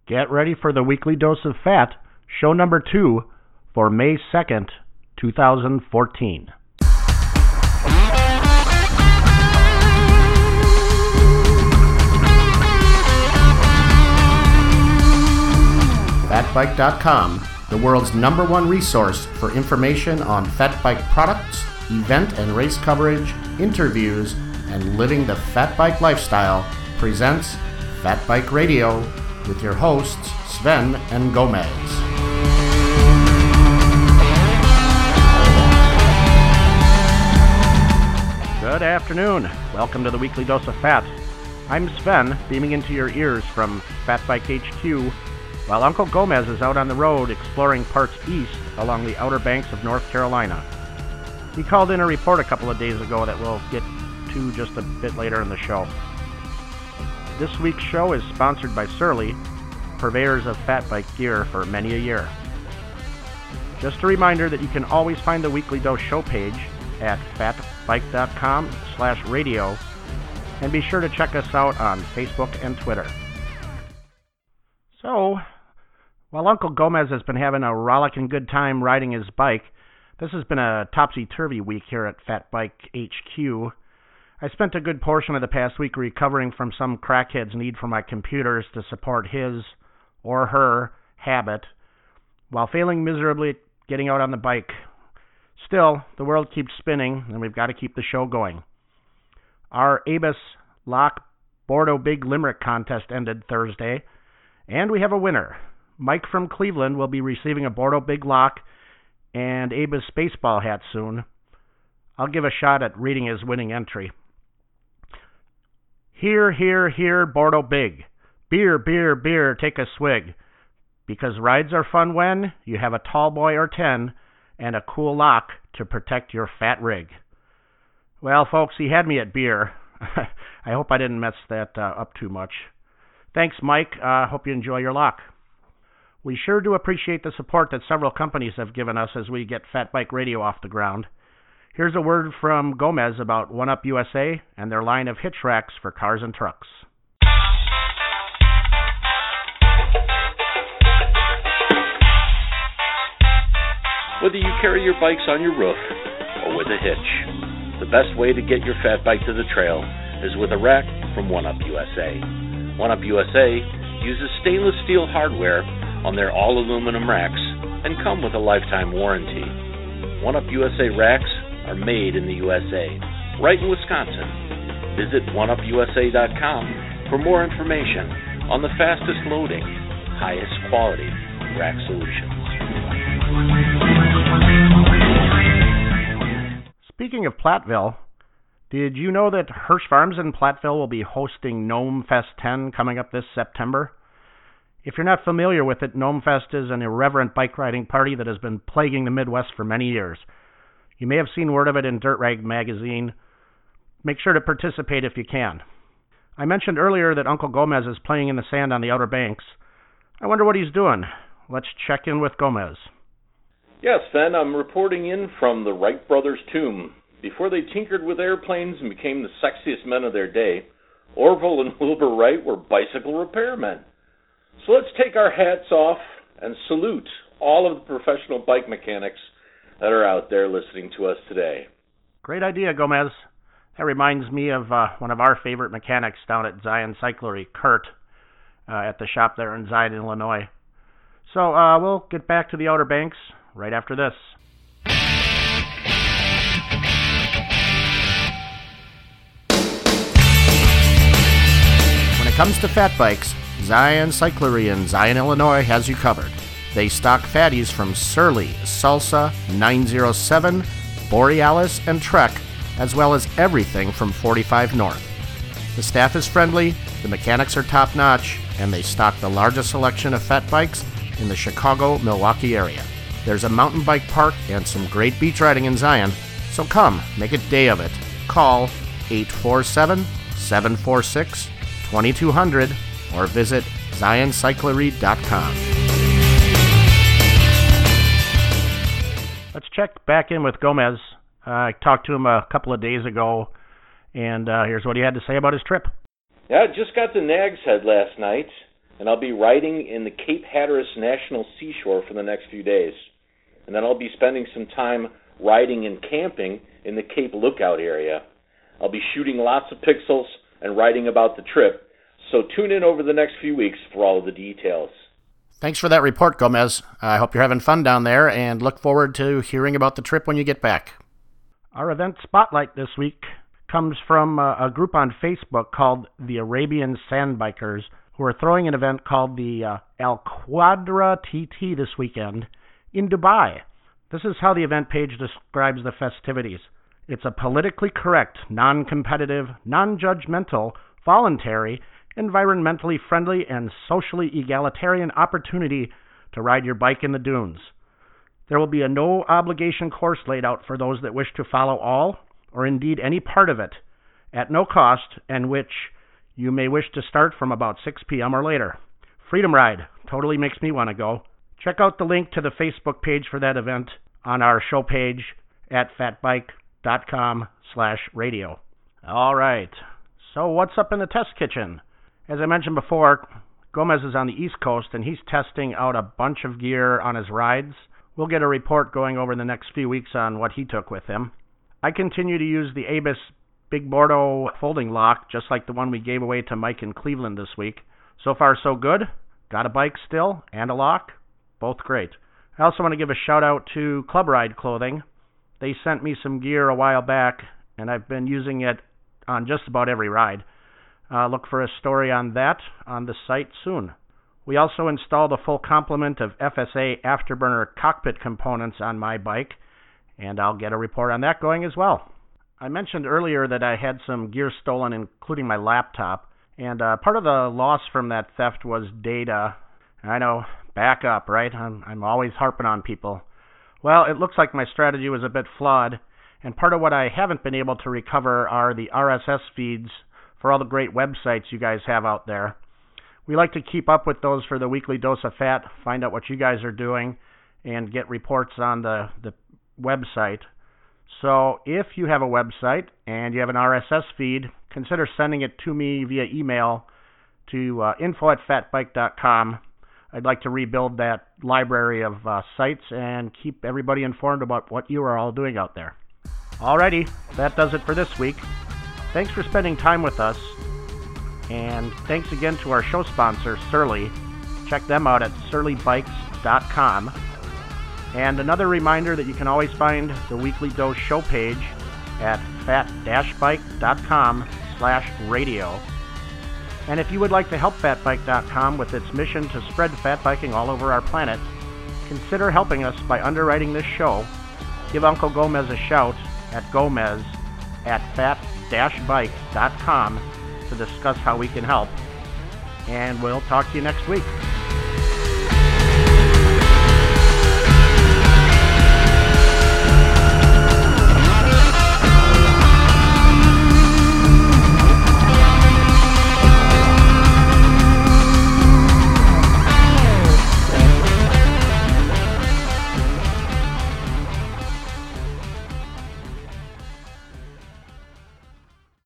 Get ready for the weekly dose of fat, show number 2 for May 2nd, 2014. FatBike.com, the world's #1 resource for information on fat bike products, event and race coverage, interviews, and living the fat bike lifestyle, presents Fat Bike Radio with your hosts, Sven and Gomez. Good afternoon. Welcome to the Weekly Dose of Fat. I'm Sven, beaming into your ears from Fat Bike HQ, while Uncle Gomez is out on the road exploring parts east along the Outer Banks of North Carolina. He called in a report a couple of days ago that we'll get to just a bit later in the show. This week's show is sponsored by Surly, purveyors of fat bike gear for many a year. Just a reminder that you can always find the Weekly Dose show page at fatbike.com/radio, and be sure to check us out on Facebook and Twitter. So, while Uncle Gomez has been having a rollicking good time riding his bike, this has been a topsy-turvy week here at Fat Bike HQ. I spent a good portion of the past week recovering from some crackhead's need for my computers to support his or her habit, while failing miserably at getting out on the bike. Still, the world keeps spinning, and we've got to keep the show going. Our Abus Lock Bordeaux Big Limerick contest ended Thursday, and we have a winner. Mike from Cleveland will be receiving a Bordeaux Big Lock and Abus baseball hat soon. I'll give a shot at reading his winning entry. Hear, hear, hear, Bordeaux Big. Beer, beer, beer, take a swig. Because rides are fun when you have a tall boy or 10 and a cool lock to protect your fat rig. Well, folks, he had me at beer. I hope I didn't mess that up too much. Thanks, Mike. Hope you enjoy your lock. We sure do appreciate the support that several companies have given us as we get Fat Bike Radio off the ground. Here's a word from Gomez about One-Up USA and their line of hitch racks for cars and trucks. Whether you carry your bikes on your roof or with a hitch, the best way to get your fat bike to the trail is with a rack from One-Up USA. One-Up USA uses stainless steel hardware on their all-aluminum racks and come with a lifetime warranty. One-Up USA racks are made in the USA, right in Wisconsin. Visit oneupusa.com for more information on the fastest loading, highest quality rack solutions. Speaking of Platteville, did you know that Hirsch Farms in Platteville will be hosting Gnome Fest 10 coming up this September? If you're not familiar with it, Gnome Fest is an irreverent bike riding party that has been plaguing the Midwest for many years. You may have seen word of it in Dirt Rag magazine. Make sure to participate if you can. I mentioned earlier that Uncle Gomez is playing in the sand on the Outer Banks. I wonder what he's doing. Let's check in with Gomez. Yes, Sven, I'm reporting in from the Wright brothers' tomb. Before they tinkered with airplanes and became the sexiest men of their day, Orville and Wilbur Wright were bicycle repairmen. So let's take our hats off and salute all of the professional bike mechanics that are out there listening to us today. Great idea, Gomez. That reminds me of one of our favorite mechanics down at Zion Cyclery, Kurt, at the shop there in Zion, Illinois. So we'll get back to the Outer Banks right after this. When it comes to fat bikes, Zion Cyclery in Zion, Illinois has you covered. They stock fatties from Surly, Salsa, 907, Borealis, and Trek, as well as everything from 45 North. The staff is friendly, the mechanics are top-notch, and they stock the largest selection of fat bikes in the Chicago-Milwaukee area. There's a mountain bike park and some great beach riding in Zion, so come, make a day of it. Call 847-746-2200 or visit ZionCyclery.com. Let's check back in with Gomez. I talked to him a couple of days ago, and here's what he had to say about his trip. Yeah, I just got to Nag's Head last night. and I'll be riding in the Cape Hatteras National Seashore for the next few days. And then I'll be spending some time riding and camping in the Cape Lookout area. I'll be shooting lots of pixels and writing about the trip, so tune in over the next few weeks for all of the details. Thanks for that report, Gomez. I hope you're having fun down there and look forward to hearing about the trip when you get back. Our event spotlight this week comes from a group on Facebook called the Arabian Sandbikers, who are throwing an event called the Al Quadra TT this weekend in Dubai. This is how the event page describes the festivities. It's a politically correct, non-competitive, non-judgmental, voluntary, environmentally friendly, and socially egalitarian opportunity to ride your bike in the dunes. There will be a no-obligation course laid out for those that wish to follow all, or indeed any part of it, at no cost, and which you may wish to start from about 6 p.m. or later. Freedom Ride totally makes me want to go. Check out the link to the Facebook page for that event on our show page at fatbike.com/radio. All right, so what's up in the test kitchen? As I mentioned before, Gomez is on the East Coast, and he's testing out a bunch of gear on his rides. We'll get a report going over the next few weeks on what he took with him. I continue to use the Abus Big Bordeaux folding lock, just like the one we gave away to Mike in Cleveland this week. So far, so good. Got a bike still and a lock. Both great. I also want to give a shout-out to Club Ride Clothing. They sent me some gear a while back, and I've been using it on just about every ride. Look for a story on that on the site soon. We also installed a full complement of FSA Afterburner cockpit components on my bike, and I'll get a report on that going as well. I mentioned earlier that I had some gear stolen, including my laptop, and part of the loss from that theft was data. I know, back up, right? I'm always harping on people. Well, it looks like my strategy was a bit flawed, and part of what I haven't been able to recover are the RSS feeds for all the great websites you guys have out there. We like to keep up with those for the Weekly Dose of Fat, find out what you guys are doing, and get reports on the website. So if you have a website and you have an RSS feed, consider sending it to me via email to info@fatbike.com. I'd like to rebuild that library of sites and keep everybody informed about what you are all doing out there. Alrighty, that does it for this week. Thanks for spending time with us, and thanks again to our show sponsor, Surly. Check them out at surlybikes.com. And another reminder that you can always find the Weekly Dose show page at fat-bike.com/radio. And if you would like to help fatbike.com with its mission to spread fat biking all over our planet, consider helping us by underwriting this show. Give Uncle Gomez a shout at gomez@fat-bike.com to discuss how we can help. And we'll talk to you next week.